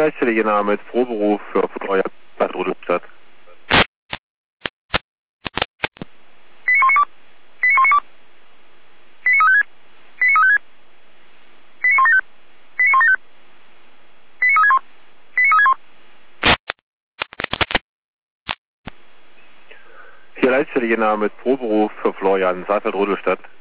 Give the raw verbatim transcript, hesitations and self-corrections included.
Leitstelle, Ihr Name ist Proberuf für Florian Rudolstadt. Hier Leitstelle, Ihr Name ist Proberuf für Florian Saalfeld Rudolstadt.